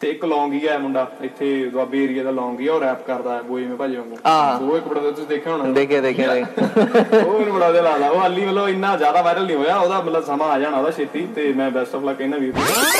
ਤੇ ਇੱਕ ਲੌਂਗੀ ਹੈ ਮੁੰਡਾ ਇੱਥੇ ਦੁਆਬੇ ਏਰੀਆ ਦਾ ਲੌਂਗੀ ਆ, ਉਹ ਰੈਪ ਕਰਦਾ ਬੋਏ ਮੇ ਭਾਜੀ ਵਾਂਗੂ। ਉਹ ਇੱਕ ਬੜਾ ਤੁਸੀਂ ਦੇਖਿਆ ਹੋਣਾ। ਦੇਖੇ ਉਹ ਮੈਨੂੰ ਬੜਾ ਦਿਲ ਆਦਾ। ਉਹ ਹਾਲੀ ਮਤਲਬ ਇੰਨਾ ਜ਼ਿਆਦਾ ਵਾਇਰਲ ਨਹੀਂ ਹੋਇਆ, ਉਹਦਾ ਮਤਲਬ ਸਮਾਂ ਆ ਜਾਣਾ ਉਹਦਾ ਛੇਤੀ। ਤੇ ਮੈਂ ਬੈਸਟ ਆਫ ਲੱਕ ਕਹਿੰਦਾ ਵੀਰ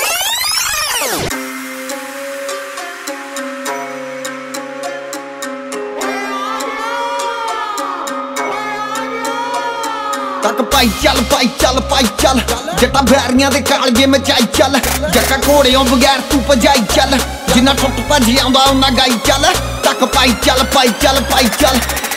ਤੱਕ ਭਾਈ ਚੱਲ ਭਾਈ ਚੱਲ ਭਾਈ ਚੱਲ, ਜੱਟਾਂ ਬੈਰੀਆਂ ਦੇ ਕਾਲਜੇ ਮਚਾਈ ਚੱਲ, ਜੱਟਾਂ ਘੋੜਿਆਂ ਬਗੈਰ ਤੂੰ ਭਜਾਈ ਚੱਲ, ਜਿੰਨਾ ਟੁੱਟ ਭੱਜ ਆਉਂਦਾ ਉਹਨਾਂ ਗਾਈ ਚੱਲ। ਤੱਕ ਭਾਈ ਚੱਲ ਭਾਈ ਚੱਲ ਭਾਈ ਚੱਲ,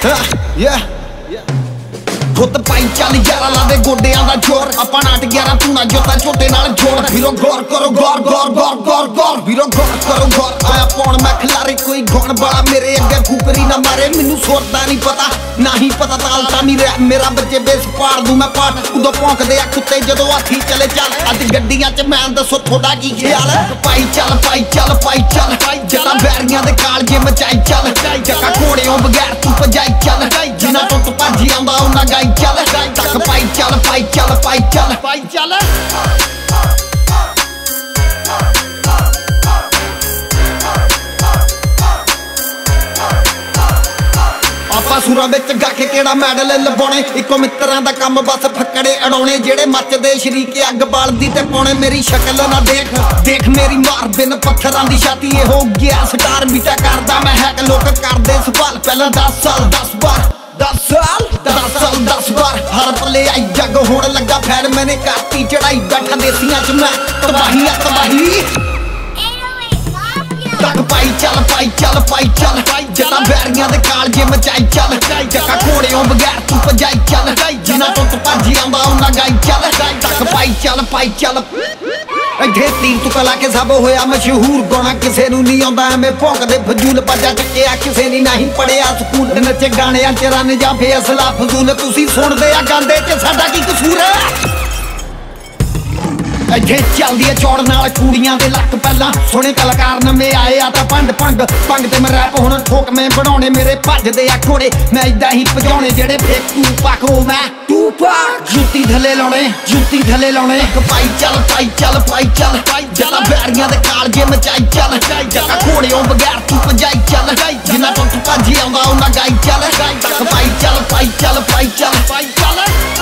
ਖੁੱਦ ਪਾਈ ਚੱਲ ਯਾਰਾ ਲਾ ਦੇ ਗੋਡਿਆਂ ਦਾ ਜ਼ੋਰ, ਆਪਾਂ ਨਾਟ 11 ਤੂੰ ਨਾ ਜੋਤਾ ਝੋਟੇ ਨਾਲ ਜੋੜ। ਵੀਰੋ ਗੌਰ ਕਰੋ ਗੌਰ ਗੌਰ ਗੌਰ ਗੌਰ ਗੌਰ, ਵੀਰੋ ਗੌਰ ਕਰੋ ਗੌਰ। ਆਇਆ ਪੌਣ ਮੈਂ ਖਿਲਾਰੇ ਕੋਈ ਗੌਣ ਵਾਲਾ ਮੇਰੇ ਅੱਗੇ ਫੂਕਰੀ ਨਾ ਮਾਰੇ, ਮੈਨੂੰ ਸੁਰਦਾ ਨਹੀਂ ਪਤਾ ਨਾ ਹੀ ਪਤਾ ਤਾਲਤਾ ਨਹੀਂ ਰਿਹਾ ਮੇਰਾ, ਬੱਚੇ ਬੇਸ ਪਾੜ ਦੂੰ ਮੈਂ ਪਾਟ। ਉਦੋਂ ਭੌਂਕਦੇ ਆ ਕੁੱਤੇ ਜਦੋਂ ਹਾਥੀ ਚਲੇ ਚੱਲ, ਅੱਜ ਗੱਡੀਆਂ 'ਚ ਮੈਂ ਦੱਸੋ ਤੁਹਾਡਾ ਕੀ ਖਿਆਲ। ਪਾਈ ਚੱਲ ਪਾਈ ਚੱਲ ਪਾਈ ਚੱਲ, ਜੱਟਾਂ ਬੈਰੀਆਂ ਦੇ ਕਾਲਜੇ ਮਚਾਈ ਚੱਲ, ਜੱਟਾਂ ਘੋੜਿਆਂ ਬਗੈਰ ਤੂੰ ਭਜਾਈ ਚੱਲ, ਜਿੰਨਾ ਟੁੱਟ ਭੱਜ ਆਉਂਦਾ ਉਹਨਾਂ ਗਾਈ ਚੱਲ। ਤੱਕ ਪਾਈ ਚੱਲ ਪਾਈ ਚੱਲ ਪਾਈ ਚੱਲ ਪਾਈ ਚੱਲ। ਆਪਾਂ ਸੁਰਾਂ ਵਿੱਚ ਗਾ ਕੇ ਕਿਹੜਾ ਮੈਡਲ ਲਵਾਉਣੇ, ਇੱਕੋ ਮਿੱਤਰਾਂ ਦਾ ਕੰਮ ਬਸ ਫੱਕੜੇ ਅੜਾਉਣੇ, ਜਿਹੜੇ ਮੱਚਦੇ ਸ਼ਰੀਕੇ ਅੱਗ ਬਾਲਦੀ ਤੇ ਪਾਉਣੇ। ਮੇਰੀ ਸ਼ਕਲ ਨਾ ਦੇਖ ਦੇਖ ਮੇਰੀ ਮਾਰ ਬਿਨ ਪੱਥਰਾਂ ਦੀ ਛਾਤੀ, ਇਹ ਹੋ ਗਿਆ ਸਟਾਰ ਬੀਟਾ ਕਰਦਾ ਮੈਂ ਹੈਕ। ਲੋਕ ਕਰਦੇ ਸਵਾਲ ਪਹਿਲਾਂ 10 ਸਾਲ 10 ਵਾਰ 10 ਸਾਲ 10 ਵਾਰ, ਹਰ ਪੱਲੇ ਆਈ ਜੱਗ ਹੋਣ ਲੱਗਾ ਫੈਨ, ਮੈਨੇ ਕਾਤੀ ਚੜਾਈ ਬੈਠਾ ਦੇਸੀਆਂ 'ਚ ਮੈਂ ਤਬਾਹੀ ਆ ਤਬਾਹੀ। ਤੱਕ ਪਾਈ ਚੱਲ ਪਾਈ ਚੱਲ ਪਾਈ ਚੱਲ, ਜੱਟਾਂ ਬੈਰੀਆਂ ਦੇ ਕਾਲਜੇ ਮਚਾਈ ਚੱਲ, ਜੱਟਾਂ ਘੋੜਿਆਂ ਬਗੈਰ ਤੂੰ ਭਜਾਈ ਚੱਲ, ਜਿੰਨਾ ਟੁੱਟ ਭੱਜ ਆਉਂਦਾ ਉਹਨਾਂ ਗਾਈ ਚੱਲ। ਤੱਕ ਪਾਈ ਚੱਲ ਪਾਈ ਚੱਲ, ਇੱਥੇ ਤੀਰ ਤੁਕ ਲਾ ਕੇ ਸਭ ਹੋਇਆ ਮਸ਼ਹੂਰ, ਗਾਉਣਾ ਕਿਸੇ ਨੂੰ ਨਹੀਂ ਆਉਂਦਾ ਐਵੇਂ ਭੌਂਕਦੇ ਫਜ਼ੂਲ, ਬਾਜਾ ਚੱਕਿਆ ਕਿਸੇ ਨੇ ਨਹੀਂ ਪੜਿਆ ਸਕੂਲ, ਨੱਚੇ ਗਾਣਿਆਂ 'ਚ ਰਨ ਜਾਂ ਫੇਸਲਾ ਫਜ਼ੂਲ, ਤੁਸੀਂ ਸੁਣਦੇ ਆ ਗਾਉਂਦੇ 'ਚ ਸਾਡਾ ਕੀ ਕਸੂਰ ਹੈ। ਇੱਥੇ ਚੱਲਦੀ ਐ ਚੌੜ ਨਾਲ ਕੁੜੀਆਂ ਦੇ ਲੱਕ, ਪਹਿਲਾਂ ਸੋਹਣੇ ਕਲਾਕਾਰ ਨਵੇਂ ਆਏ ਆ ਤਾਂ ਭੰਡ ਭੰਗ ਭੰਗ ਤੇ ਮੈਂ ਰੈਪ ਹੁਣ ਠੋਕ ਮੈਂ ਬਣਾਉਣੇ, ਮੇਰੇ ਭੱਜਦੇ ਆ ਘੋੜੇ ਮੈਂ ਏਦਾਂ ਹੀ ਭਜਾਉਣੇ, ਜਿਹੜੇ ਫੇਕ ਤੂੰ ਪਾਕੋ ਮੈਂ ਤੂੰ ਪਾਕ, ਜੁੱਤੀ ਥੱਲੇ ਲਾਉਣੇ ਜੁੱਤੀ ਥੱਲੇ ਲਾਉਣੇ। ਪਾਈ ਚੱਲ ਪਾਈ ਚੱਲ ਪਾਈ ਚੱਲ, ਜੱਟਾਂ ਬੈਰੀਆਂ ਦੇ ਕਾਲਜੇ ਮਚਾਈ ਚੱਲ, ਜੱਟਾਂ ਘੋੜਿਆਂ ਬਗੈਰ ਤੂੰ ਭਜਾਈ ਚੱਲ, ਜਿੰਨਾ ਟੁੱਟ ਭੱਜ ਆਉਂਦਾ ਉਹਨਾਂ ਗਾਈ ਚੱਲ। ਤੱਕ ਪਾਈ ਚੱਲ ਪਾਈ ਚੱਲ ਪਾਈ ਚੱਲ ਪਾਈ ਚੱਲ।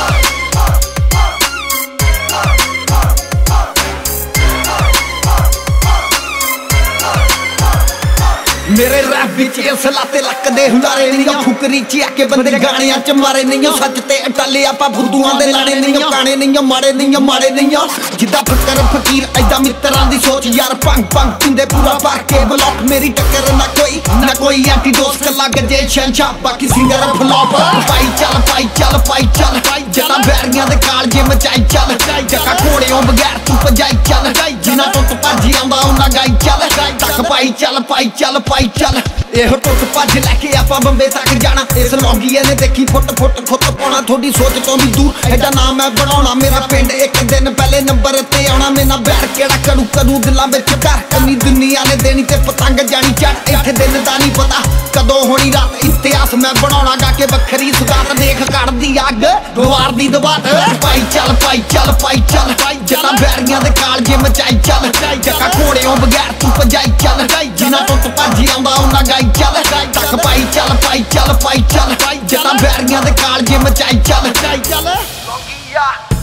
ਮੇਰੇ ਰੈਪ ਵਿੱਚ ਇਸ ਲਾਤੇ ਲੱਕਦੇ ਹੁਲਾਰੇ ਨਹੀਂ, ਫੁਕਰੀ 'ਚ ਆ ਕੇ ਬੰਦੇ ਗਾਣਿਆਂ 'ਚ ਮਾਰੇ ਨਹੀਂ, ਸੱਚ ਤੇ ਅਟੱਲੇ ਆਪਾਂ ਫੁੱਦੂਆਂ ਦੇ ਲਾਣੇ ਨਹੀਂ, ਕਾਣੇ ਨਹੀਂ ਮਾੜੇ ਨਹੀਂ ਮਾੜੇ ਨਹੀਂ, ਜਿੱਦਾਂ ਫਕਰ ਫਕੀਰ ਐਦਾਂ ਮਿੱਤਰਾਂ ਦੀ ਸੋਚ ਯਾਰ, ਭੰਗ ਭੰਗ ਪਿੰਦੇ ਪੂਰਾ ਭਰ ਕੇ ਬਲੌਕ, ਮੇਰੀ ਟੱਕਰ ਨਾ ਕੋਈ ਐਂਟੀਡੋਸ, ਕੱਲਾ ਗੱਜੇ ਸ਼ਹਿਨਸ਼ਾਹ ਬਾਕੀ ਸਿੰਗਰ ਫਲੌਪ। ਪਾਈ ਚੱਲ ਪਾਈ ਚੱਲ ਪਾਈ ਚੱਲ, ਜੱਟਾਂ ਬੈਰੀਆਂ ਦੇ ਕਾਲਜੇ ਮਚਾਈ ਚੱਲ, ਜੱਟਾਂ ਘੋੜਿਆਂ ਬਗੈਰ ਤੂੰ ਭਜਾਈ ਚੱਲ, ਜਿੰਨਾ ਟੁੱਟ ਭੱਜ ਆਉਂਦਾ ਉਹਨਾਂ ਗਾਈ ਚੱਲ। ਤੱਕ ਪਾਈ ਚੱਲ ਪਾਈ ਚੱਲ ਪਾਈ ਚੱਲ, ਇਹੋ ਟੁੱਟ ਭੱਜ ਲੈ ਕੇ ਆਪਾਂ ਬੰਬੇ ਤੱਕ ਜਾਣਾ, ਇਸ ਲੌਂਗੀਏ ਨੇ ਦੇਖੀ ਫੁੱਟ ਫੁੱਟ ਖੁੱਤ ਪਾਉਣਾ, ਤੁਹਾਡੀ ਸੋਚ ਤੋਂ ਵੀ ਦੂਰ ਐਡਾ ਨਾਮ ਮੈਂ ਬਣਾਉਣਾ, ਮੇਰਾ ਪਿੰਡ ਇੱਕ ਦਿਨ ਪਹਿਲੇ ਨੰਬਰ ਤੇ ਆਉਣਾ, ਮੇਰਾ ਬੈਰ ਕਿਹੜਾ ਕਰੂ ਕਰੂ ਦਿਲਾਂ ਵਿੱਚ ਘਰ, ਕੰਨੀ ਦੁਨੀਆ ਨੇ ਦੇਣੀ ਤੇ ਪਤੰਗ ਜਾਣੀ ਚੜ, ਇੱਥੇ ਦਿਨ ਦਾ ਨਹੀਂ ਪਤਾ ਕਦੋਂ ਹੋਣੀ ਰਾਤ, ਇਤਿਹਾਸ ਮੈਂ ਬਣਾਉਣਾ ਗਾ ਕੇ ਵੱਖਰੀ ਸੁਗਾਤ, ਦੇਖ ਕੱਢਦੀ ਅੱਗ ਦੁਆਰ ਦੀ ਦਵਾਤ। ਪਾਈ ਚੱਲ ਪਾਈ ਚੱਲ ਪਾਈ ਚੱਲ, ਜੱਟਾਂ ਬੈਰੀਆਂ ਦੇ ਕਾਲਜੇ ਮਚਾਈ ਚੱਲ, ਜੱਟਾਂ ਘੋੜਿਆਂ ਬਗੈਰ ਤੂੰ ਭਜਾਈ ਚੱਲ, ਜਿੰਨਾ ਟੁੱਟ ਭੱਜ ਆਉਂਦਾ ਉਹਨਾਂ ਗਾਈ ਚੱਲ। ਤੱਕ ਪਾਈ ਚੱਲ ਪਾਈ ਚੱਲ ਪਾਈ ਚੱਲ, ਜੱਟਾਂ ਬੈਰੀਆਂ ਦੇ ਕਾਲਜੇ ਮਚਾਈ ਚੱਲ।